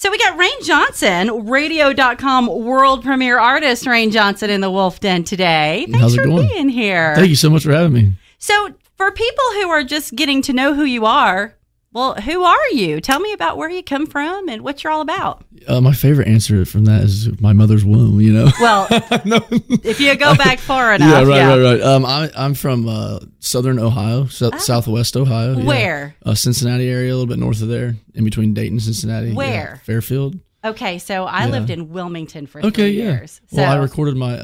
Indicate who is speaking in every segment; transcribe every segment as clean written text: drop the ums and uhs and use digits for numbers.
Speaker 1: So we got Rain Johnson, radio.com world premiere artist Rain Johnson in the Wolf Den today. Thanks for being here.
Speaker 2: Thank you so much for having me.
Speaker 1: So for people who are just getting to know who you are, well, who are you? Tell me about where you come from and what you're all about.
Speaker 2: My favorite answer from that is my mother's womb, you know.
Speaker 1: Well, if you go back far enough.
Speaker 2: Right. I'm from southern Ohio, southwest Ohio.
Speaker 1: Where?
Speaker 2: Cincinnati area, a little bit north of there, in between Dayton and Cincinnati.
Speaker 1: Where?
Speaker 2: Fairfield.
Speaker 1: Okay, so I lived in Wilmington for 3 years. So.
Speaker 2: Well, I recorded my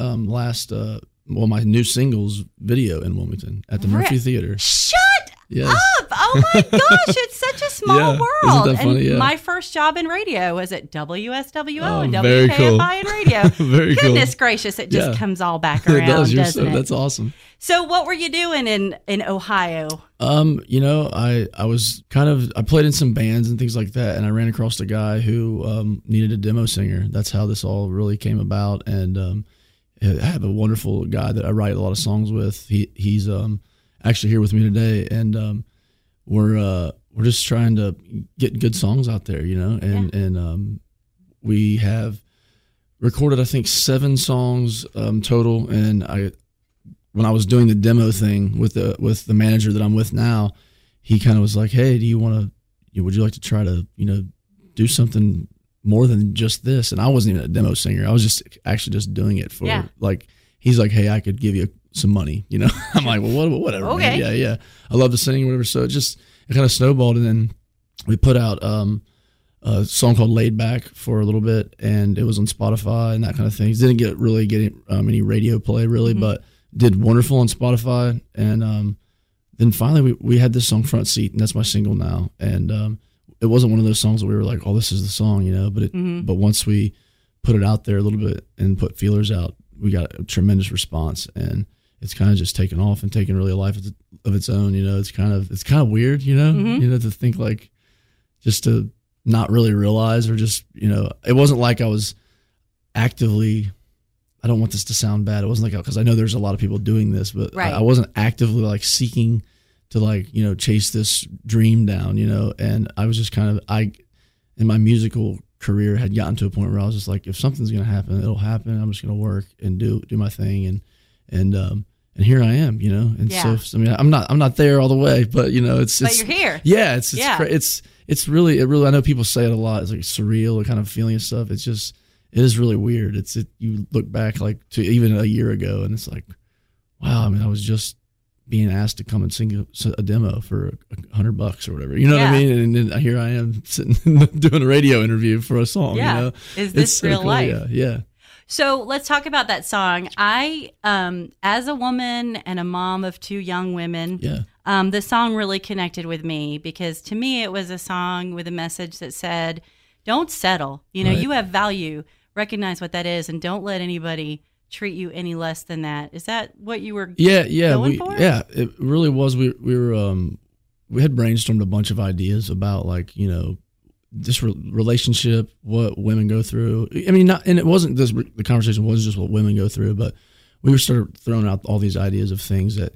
Speaker 2: my new singles video in Wilmington at the Murphy Theater.
Speaker 1: Shut up! Oh my gosh, it's such a small world.
Speaker 2: Isn't that funny?
Speaker 1: And my first job in radio was at WSWO and WKFI in radio.
Speaker 2: Very
Speaker 1: Goodness gracious, it just comes all back around, doesn't it?
Speaker 2: That's awesome.
Speaker 1: So what were you doing in Ohio?
Speaker 2: I was I played in some bands and things like that, and I ran across a guy who needed a demo singer. That's how this all really came about. And I have a wonderful guy that I write a lot of songs with. He's actually here with me today, and we're just trying to get good songs out there, you know. And we have recorded, I think, 7 songs total. And when I was doing the demo thing with the manager that I'm with now, he kind of was like, "Hey, would you like to try to, do something more than just this?" And I wasn't even a demo singer. I was just doing it for he's like, "Hey, I could give you some money," you know. I'm like, "Well, whatever."
Speaker 1: Okay.
Speaker 2: Man. Yeah. I love to sing, whatever. So it kind of snowballed, and then we put out a song called "Laid Back" for a little bit, and it was on Spotify and that kind of thing. Didn't get any radio play really, but did wonderful on Spotify. And then finally we had this song "Front Seat," and that's my single now. And it wasn't one of those songs that we were like, "Oh, this is the song," you know. But once we put it out there a little bit and put feelers out, we got a tremendous response, and it's kind of just taken off and taken really a life of its own. You know, it's kind of weird, you know, to think like, just to not really realize, or just, it wasn't like I was actively, I don't want this to sound bad. It wasn't like, because I know there's a lot of people doing this, but I wasn't actively like seeking to chase this dream down, and I was just in my musical career had gotten to a point where I was just like, if something's going to happen, it'll happen. I'm just going to work and do my thing. And here I am, and so, I mean, I'm not there all the way, but but you're
Speaker 1: here.
Speaker 2: Yeah. It's really, I know people say it a lot. It's like surreal kind of feeling and stuff. It is really weird. You look back like to even a year ago, and it's like, wow, I mean, I was just being asked to come and sing a demo for $100 or whatever, you know what I mean? And then here I am sitting doing a radio interview for a song.
Speaker 1: Yeah. Is this real life?
Speaker 2: Yeah.
Speaker 1: So let's talk about that song. I, as a woman and a mom of 2 young women, the song really connected with me, because to me it was a song with a message that said, don't settle. You have value. Recognize what that is, and don't let anybody treat you any less than that. Is that what you were going for?
Speaker 2: Yeah, it really was. We had brainstormed a bunch of ideas about this relationship, what women go through. I mean, and it wasn't this. The conversation wasn't just what women go through, but we started throwing out all these ideas of things that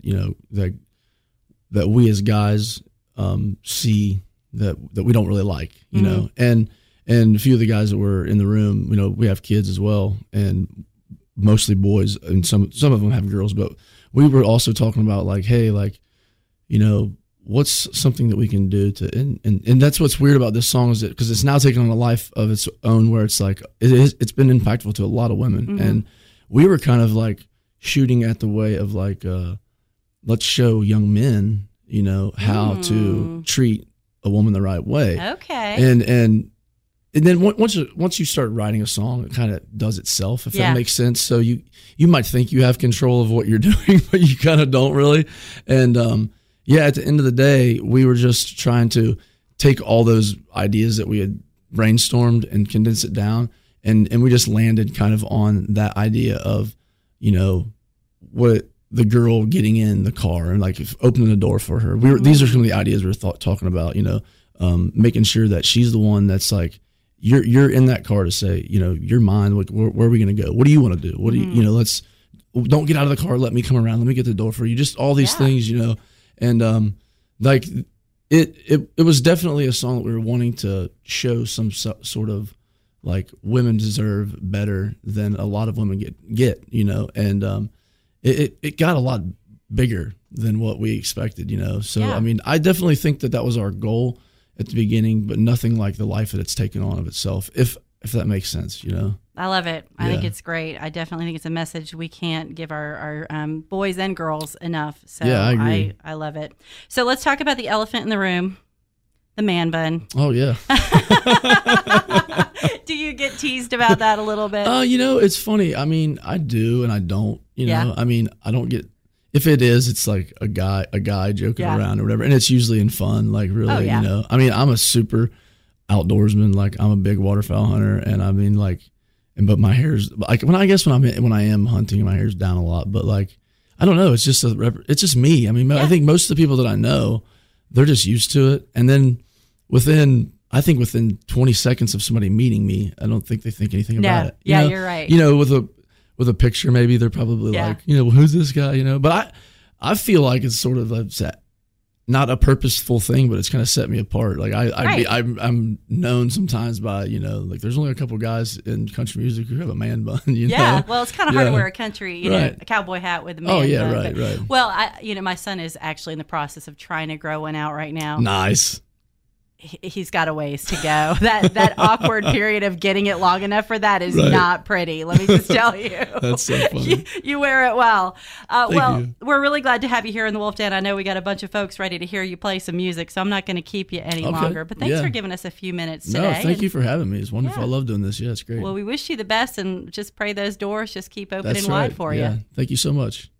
Speaker 2: that we as guys see that we don't really like, you know, and a few of the guys that were in the room, we have kids as well, and mostly boys, and some of them have girls, but we were also talking about hey, what's something that we can do to, and that's what's weird about this song, is that because it's now taken on a life of its own, where it's it's been impactful to a lot of women, and we were kind of shooting at the way of let's show young men, how to treat a woman the right way.
Speaker 1: Okay.
Speaker 2: And then once you start writing a song, it kind of does itself, if that makes sense. So you might think you have control of what you're doing, but you kind of don't really. And at the end of the day, we were just trying to take all those ideas that we had brainstormed and condense it down, and we just landed kind of on that idea of, what the girl getting in the car and opening the door for her. These are some of the ideas we were talking about, making sure that she's the one that's you're in that car to say, you're mine. Where are we going to go? What do you want to do? What do you, don't get out of the car. Let me come around. Let me get the door for you. Just all these things, and it was definitely a song that we were wanting to show some sort of like women deserve better than a lot of women get, you know, and it got a lot bigger than what we expected, you know. So I mean, I definitely think that was our goal at the beginning, but nothing like the life that it's taken on of itself, if that makes sense, you know.
Speaker 1: I love it. I think it's great. I definitely think it's a message we can't give our boys and girls enough. So
Speaker 2: yeah, I agree.
Speaker 1: I love it. So let's talk about the elephant in the room, the man bun.
Speaker 2: Oh, yeah.
Speaker 1: Do you get teased about that a little bit?
Speaker 2: You know, it's funny. I mean, I do and I don't, you know. I mean, I don't get, if it is, it's like a guy joking around or whatever. And it's usually in fun, like really, you know. I mean, I'm a super outdoorsman. Like I'm a big waterfowl hunter, and I mean like, but my hair's like when I am hunting, my hair's down a lot. But like, I don't know. It's just me. I mean, I think most of the people that I know, they're just used to it. And then within 20 seconds of somebody meeting me, I don't think they think anything about it.
Speaker 1: Yeah, you're right.
Speaker 2: You know, with a picture, maybe they're probably like, you know, well, who's this guy? You know, but I feel like it's sort of not a purposeful thing, but it's kind of set me apart. Like I'm known sometimes by, you know, like there's only a couple guys in country music who have a man bun. You know?
Speaker 1: Well, it's kind of hard to wear a country, you know, a cowboy hat with a man bun.
Speaker 2: Oh yeah, right.
Speaker 1: Well, you know, my son is actually in the process of trying to grow one out right now.
Speaker 2: Nice.
Speaker 1: He's got a ways to go. That awkward period of getting it long enough for that is not pretty. Let me just tell you.
Speaker 2: That's so funny.
Speaker 1: You wear it well.
Speaker 2: Thank you.
Speaker 1: We're really glad to have you here in the Wolf Den. I know we got a bunch of folks ready to hear you play some music, so I'm not going to keep you any longer. But thanks for giving us a few minutes today.
Speaker 2: No, thank you for having me. It's wonderful. I love doing this. Yeah, it's great.
Speaker 1: Well, we wish you the best, and just pray those doors just keep opening wide for you.
Speaker 2: Thank you so much.